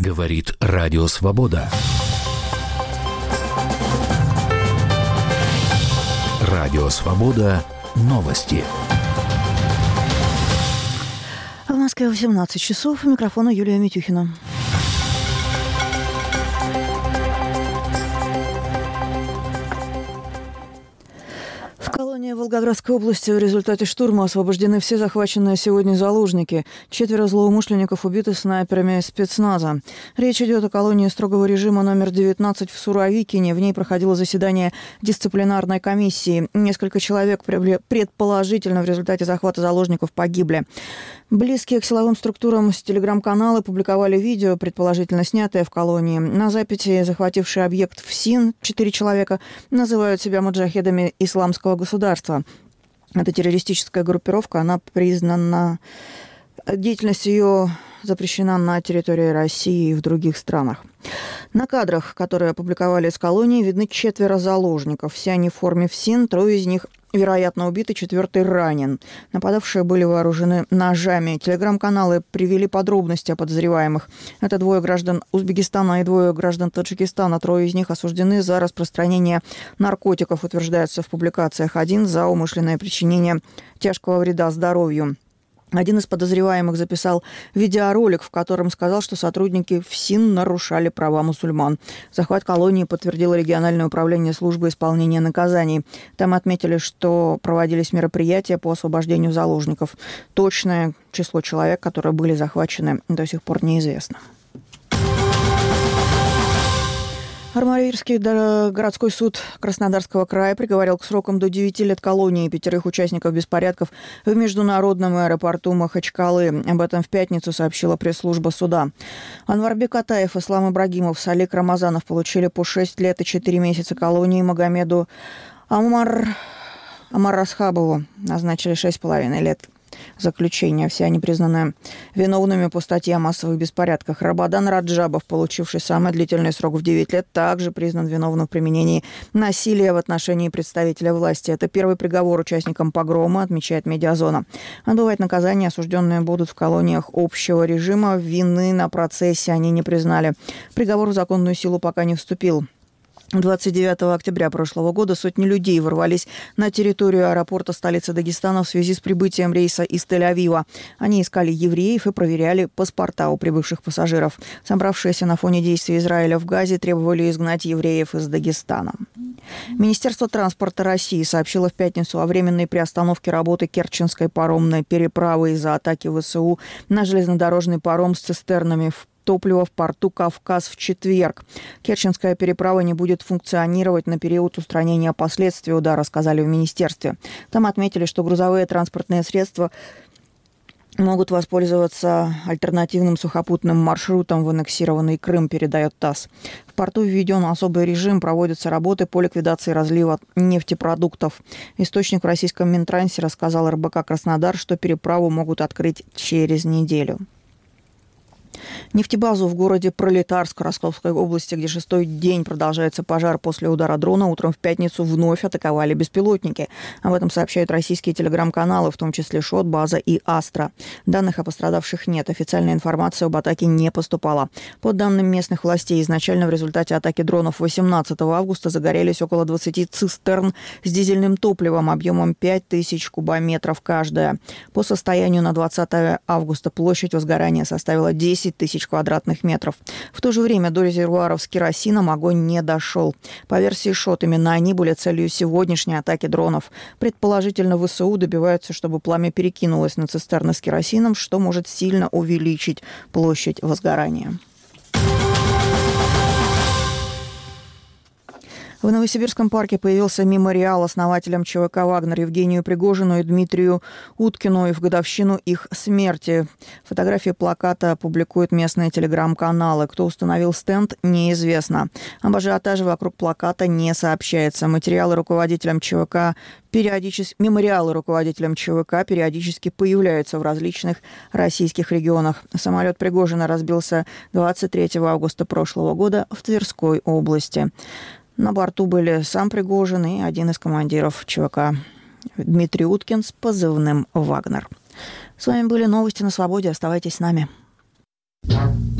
Говорит Радио Свобода. Радио Свобода. Новости. В Москве 18 часов. У микрофона Юлия Митюхина. В колонии Волгоградской области в результате штурма освобождены все захваченные сегодня заложники. 4 злоумышленников убиты снайперами спецназа. Речь идет о колонии строгого режима номер 19 в Суровикине. В ней проходило заседание дисциплинарной комиссии. Несколько человек предположительно в результате захвата заложников погибли. Близкие к силовым структурам с телеграм-канала публиковали видео, предположительно снятое в колонии. На записи захвативший объект ФСИН 4 человека называют себя маджахедами исламского государства. Это террористическая группировка, она признана... Деятельность ее запрещена на территории России и в других странах. На кадрах, которые опубликовали из колонии, видны 4 заложников. Все они в форме ФСИН, 3 из них, вероятно, убиты, 4 ранен. Нападавшие были вооружены ножами. Телеграм-каналы привели подробности о подозреваемых. Это 2 граждан Узбекистана и 2 граждан Таджикистана. 3 из них осуждены за распространение наркотиков, утверждается в публикациях. 1 за умышленное причинение тяжкого вреда здоровью. Один из подозреваемых записал видеоролик, в котором сказал, что сотрудники ФСИН нарушали права мусульман. Захват колонии подтвердило региональное управление службы исполнения наказаний. Там отметили, что проводились мероприятия по освобождению заложников. Точное число человек, которые были захвачены, до сих пор неизвестно. Армавирский городской суд Краснодарского края приговорил к срокам до 9 лет колонии 5 участников беспорядков в международном аэропорту Махачкалы. Об этом в пятницу сообщила пресс-служба суда. Анварбек Атаев, Ислам Ибрагимов, Салик Рамазанов получили по 6 лет и 4 месяца колонии. Магомеду Амар Расхабову назначили 6,5 лет заключения. Все они признаны виновными по статье о массовых беспорядках. Рабадан Раджабов, получивший самый длительный срок в 9 лет, также признан виновным в применении насилия в отношении представителя власти. Это первый приговор участникам погрома, отмечает Медиазона. Отбывать наказание осужденные будут в колониях общего режима. Вины на процессе они не признали. Приговор в законную силу пока не вступил. 29 октября прошлого года сотни людей ворвались на территорию аэропорта столицы Дагестана в связи с прибытием рейса из Тель-Авива. Они искали евреев и проверяли паспорта у прибывших пассажиров. Собравшиеся на фоне действий Израиля в Газе требовали изгнать евреев из Дагестана. Министерство транспорта России сообщило в пятницу о временной приостановке работы Керченской паромной переправы из-за атаки ВСУ на железнодорожный паром с цистернами топлива в порту «Кавказ» в четверг. Керченская переправа не будет функционировать на период устранения последствий удара, сказали в министерстве. Там отметили, что грузовые транспортные средства могут воспользоваться альтернативным сухопутным маршрутом в аннексированный Крым, передает ТАСС. В порту введен особый режим, проводятся работы по ликвидации разлива нефтепродуктов. Источник в российском Минтрансе рассказал РБК «Краснодар», что переправу могут открыть через неделю. Нефтебазу в городе Пролетарск Ростовской области, где 6-й день продолжается пожар после удара дрона, утром в пятницу вновь атаковали беспилотники. Об этом сообщают российские телеграм-каналы, в том числе ШОТ, База и Астра. Данных о пострадавших нет. Официальная информация об атаке не поступала. По данным местных властей, изначально в результате атаки дронов 18 августа загорелись около 20 цистерн с дизельным топливом объемом 5000 кубометров каждая. По состоянию на 20 августа площадь возгорания составила 10 тысяч квадратных метров. В то же время до резервуаров с керосином огонь не дошел. По версии ШОТ, именно они были целью сегодняшней атаки дронов. Предположительно, ВСУ добиваются, чтобы пламя перекинулось на цистерны с керосином, что может сильно увеличить площадь возгорания. В Новосибирском парке появился мемориал основателям ЧВК «Вагнер» Евгению Пригожину и Дмитрию Уткину и в годовщину их смерти. Фотографии плаката публикуют местные телеграм-каналы. Кто установил стенд, неизвестно. Об ажиотаже вокруг плаката не сообщается. Мемориалы руководителям ЧВК периодически появляются в различных российских регионах. Самолет Пригожина разбился 23 августа прошлого года в Тверской области. На борту были сам Пригожин и один из командиров ЧВК Дмитрий Уткин с позывным «Вагнер». С вами были новости на Свободе. Оставайтесь с нами.